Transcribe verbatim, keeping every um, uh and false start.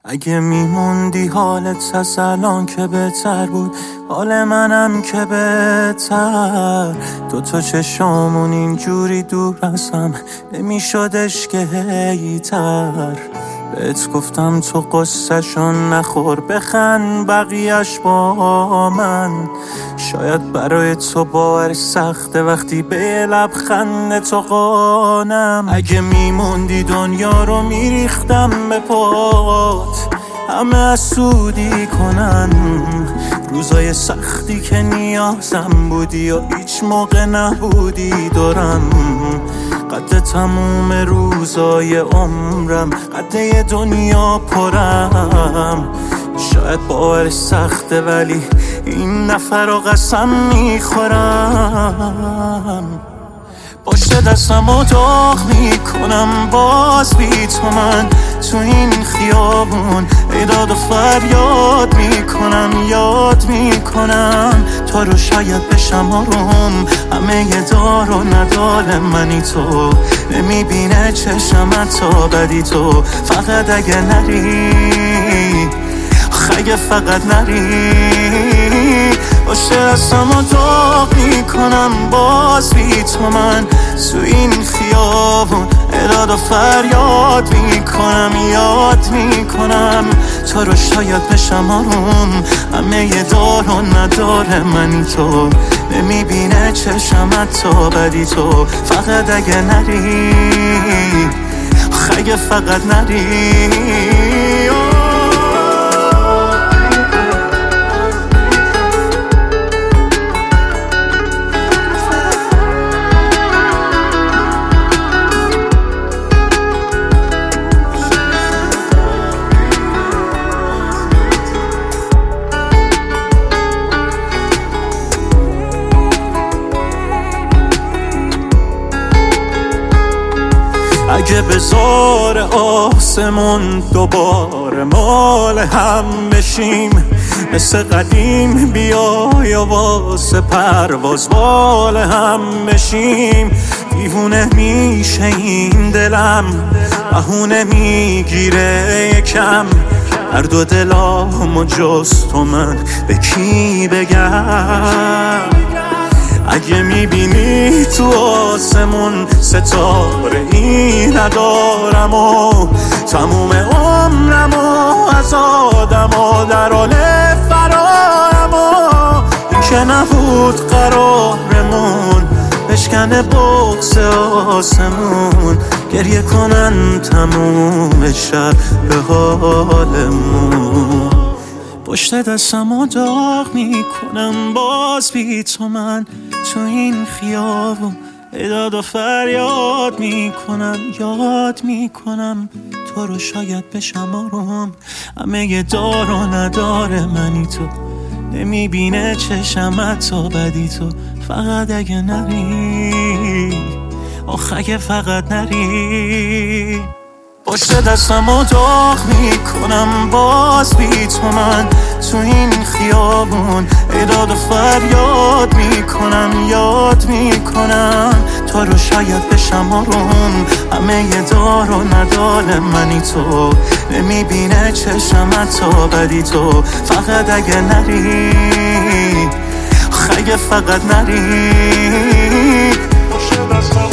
اگه میموندی حالت از الان که بهتر بود، حال منم که بهتر. دوتا چشامون اینجوری دور از هم نمیشدش که هیتر. بهت گفتم تو قصه‌شون نخور، بخند بقیه‌اش با من. شاید برای تو باور سخته وقتی به لبخند تو قانم. اگه میموندی دنیا رو میریختم به پات، همه حسودی کنن. روزای سختی که نیازم بودی و هیچ موقع نبودی دورم. قد تموم روزای عمرم، قد دنیا پرم. شاید باور سخته ولی این نفر رو قسم میخورم. پشت دستم رو داغ میکنم باز بی تو من تو این خیابون. ایداد و فریاد میکنم، یاد میکنم تو رو شاید بشم آروم. همه یه دار و ندار منی تو، نمیبینه چشم تا بدی تو. فقط اگه نری، اگه فقط نری، پشت دستم رو داغ میکنم باز بی تو من تو این خیابون. ایداد و فریاد میکنم، یاد میکنم تو رو شاید بشم آروم. همه یه دار و نداره منی تو، نمیبینه چشم تا بدی تو. فقط اگه نری، اگه فقط نری. اگه بزار آسمون دوباره مال هم بشیم، مثل قدیم بیای و واسه پرواز بال هم بشیم. دیوونه میشه این دلم، بهونه میگیره یکم. هر دو دلامو جز تو من به کی بگم؟ اگه میبینی تو آسمون ستاره ای ندارم و تموم عمرم و از آدم و در حال فرارم و این که نبود قرارمون بشکنه بغض آسمون. گریه کنن تموم شب به حالمون. پشت دستم رو داغ میکنم باز بی تو من تو این خیابون. ایداد و فریاد میکنم، یاد میکنم تو رو شاید بشم آروم. همه یه دار و نداره منی تو، نمیبینه چشم تا بدی تو. فقط اگه نری، آخ اگه فقط نری. پشت دستم رو داغ میکنم باز بی تو من تو این خیابون. ایداد و فریاد میکنم، یاد میکنم تو رو شاید بشم آروم. همه یه دار و ندار منی تو، نمیبینه چشم تا بدی تو. فقط اگه نری، اگه فقط نری. پشت دستم